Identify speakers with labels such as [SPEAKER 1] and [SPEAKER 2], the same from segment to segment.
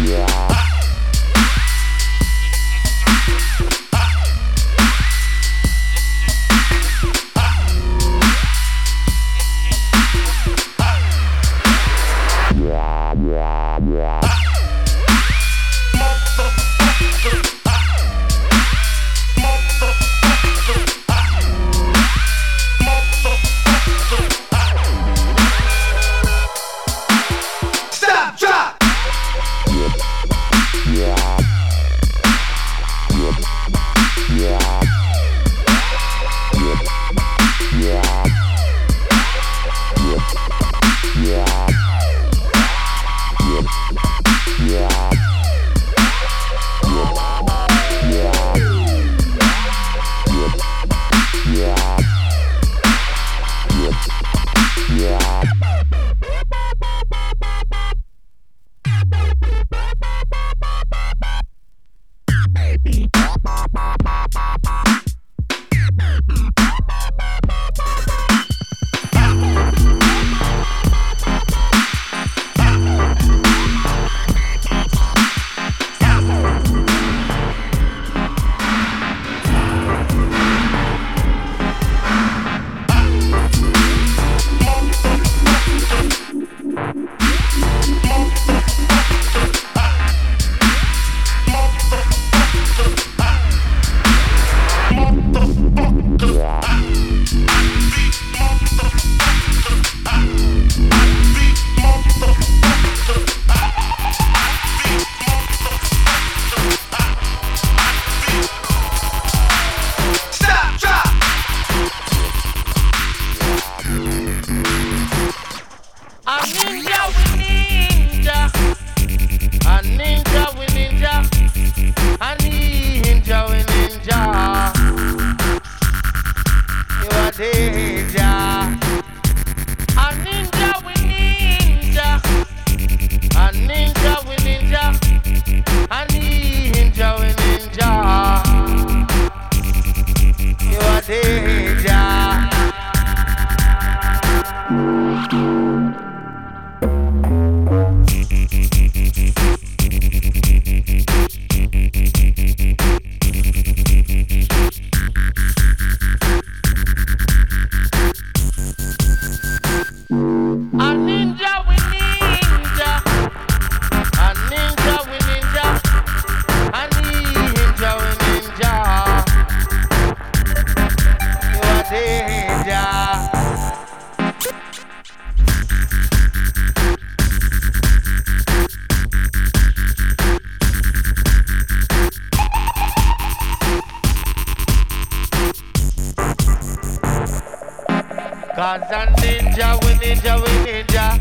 [SPEAKER 1] Cause a ninja, we ninja,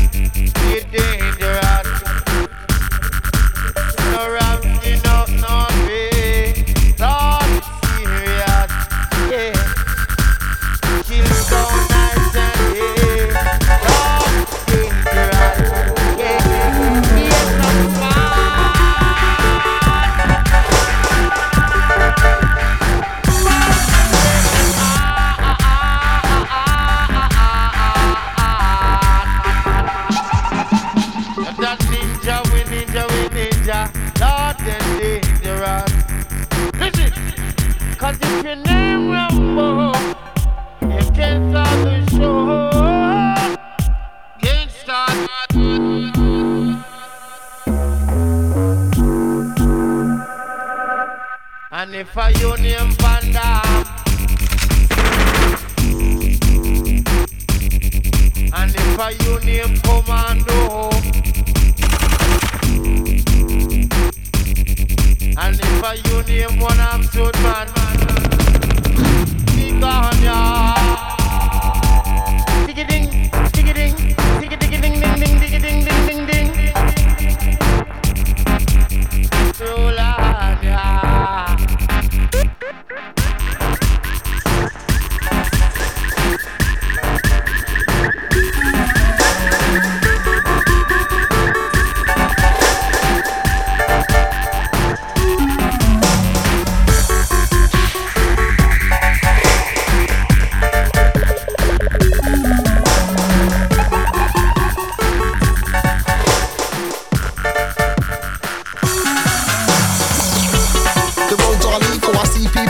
[SPEAKER 1] we dangerous. No ramping up, no way, not serious, yeah. Kill so nice and yeah, not dangerous, yeah. Yes, I'm fine. That ninja, we ninja, Lord and dangerous. Listen, cause if your name Rambo, you can't start the show. Can't start. And if I your name Panda, and if I your name Commando, and if I you name one I'm so man, be gone ya. Diggy ding, diggy ding, diggy diggy ding ding ding, diggy ding ding ding ding. Roll on ya.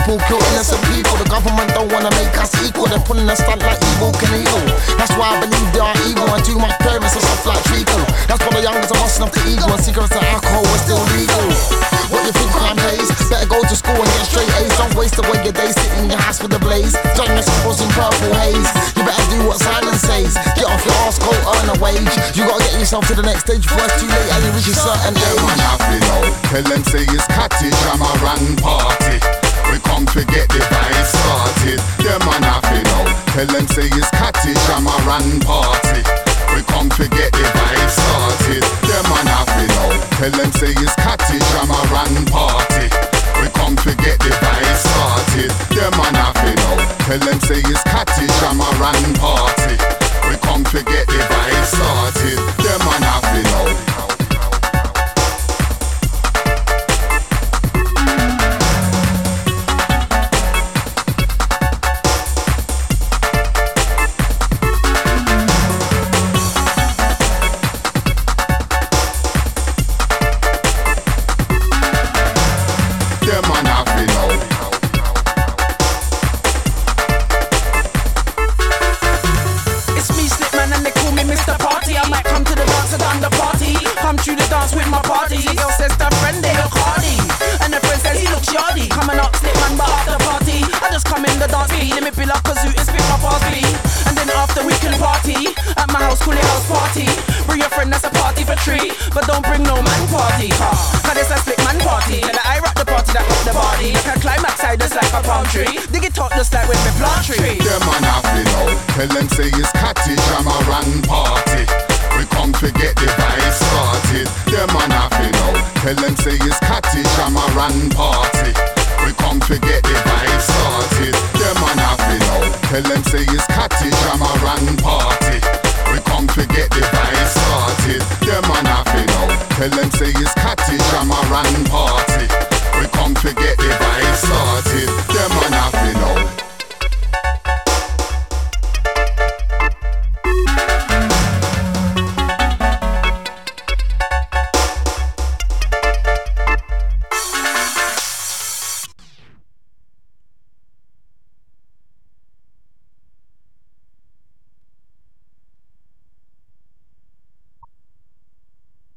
[SPEAKER 2] people kill innocent people. The government don't wanna make us equal. They're pulling a stunt like evil Knievel. That's why I believe they are evil, and too much parents are soft like treacle. That's why the youngest are busting off the ego, and cigarettes and alcohol are still legal. What you think crime pays? Better go to school and get straight A's. Don't waste away your day sitting in your house with the blaze. Join your schools in purple haze. You better do what Simon says. Get off your arse, go earn a wage. You gotta get yourself to the next stage before it's too late and you reach a certain age.
[SPEAKER 3] Man happy now. Tell them say it's cottage, I'm a run party. We come to get the vibe started. Them man happy now. Tell them say it's cottage, I'm a run party. We come to get the vibe started. Them man happy now. Tell them say it's cottage, I'm a run party. We come to get the vibe started. Them man happy now. Tell them say it's cottage, I'm a run party. We come to get the vibe started. Them man happy now.
[SPEAKER 4] With my party, the girl says that friend they look hardy, and the friend says he looks yardy. Coming up, slip man, but after the party, I just come in the dance beat, let me bill up kazoo and spit my fast beat, and then after we can party at my house, call it house party. Bring your friend, that's a party for three, but don't bring no man party. Cause it's a split man party, and I rock the party that rock the body. You can climb outside just like a palm tree, dig it up just like when we plant tree.
[SPEAKER 3] Them man happy now. Tell them say it's cottage, I'm a run party. We come to get the vibe started. Them man happy now. Tell them say it's cottage, I'm a run party. We come to get the vibe started. Them man happy now. Tell them say it's cottage, I'm a run party. We come to get the vibe started. Them man happy now. Tell them say it's cottage, I'm a run party. We come to get the vibe started.